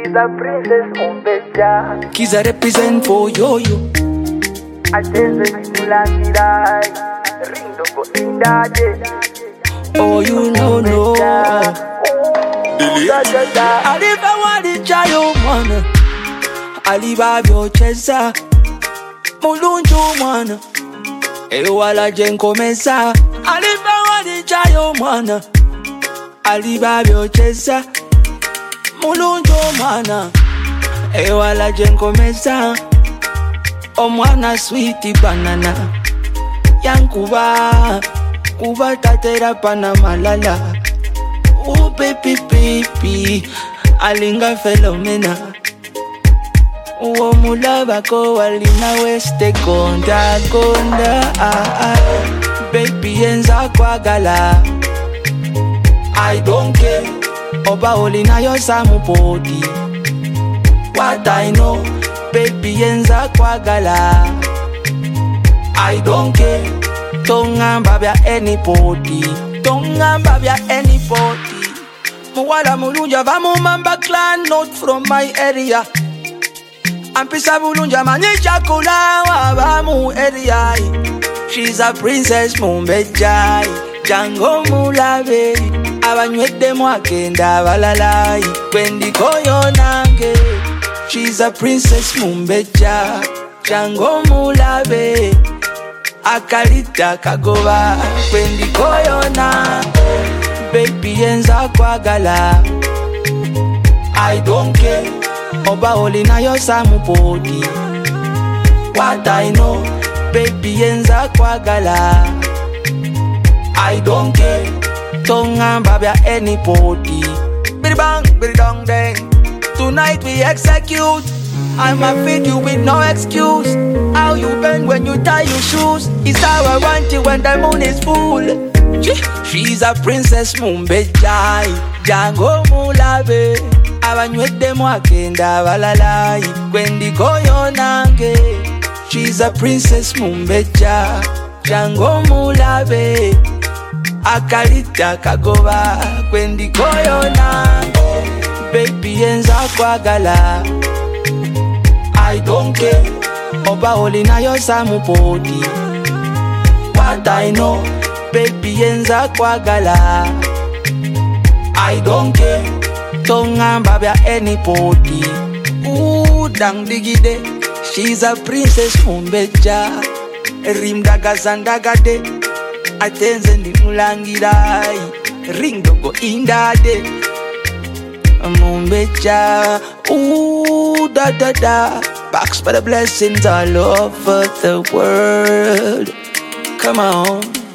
She's a princess umbeja. Kiza represent for yo-yo. Ateze nimulangirai. Rindo go indade. Oh, you know, no. Aliva wadi chayo mwana. Aliva vyo chesa. Mulunju mwana. Ewala jenko mesa. Aliva wadi chayo mwana. Aliva vyo chesa. Mulunju mwana. Ewala jenko mesa. O mwana sweetie banana. Yankuba. Kuba tatera pana malala. Oh baby baby, alinga felomena. Oh mulaba ko alina weste konda konda. Baby enza kwa gala. I don't care. Oba olina yo samu podi. What I know, baby enza kwa gala. I don't care. Tongamba bya anybody. Tongamba bya anybody. Muwala mulunja vamu mamba clan, not from my area. Ampisa mulunja manyisha kulawa vamu area. She's a princess mumbejai. Jango mulabe. Abanywede mwakenda valalai. Kwendi koyo nange. She's a princess mumbeja. Jango mulabe. Akalita kagoba kwendi koyona. Baby enza kwa gala. I don't care. Oba olina yo samu podi. What I know, baby enza kwa gala. I don't care. Tongamba bya anybody. Bidi bang, bidi dong dang. Tonight we execute. I'ma feed you with no excuse. How you bend when you tie your shoes is how I want you when the moon is full. She's a princess mumbejai. Jango mulabe. Abanywede mwakenda valalai. Kwendi koyo nange. She's a princess mumbeja. Jango mulabe. Akalita kagoba. Kwendi koyo nange. Baby enza kwa gala. I don't care. Oba olina yo samu podi. What I know, baby enza kwa gala. I don't care. Tongamba bya anybody. Ooh, dang digide. She's a princess mumbeja. Rimdaga zandagade. Atenze ndi mulangirai. Ring go indade. Mumbeja. Ooh, da da da. Box for the blessings all over the world. Come on.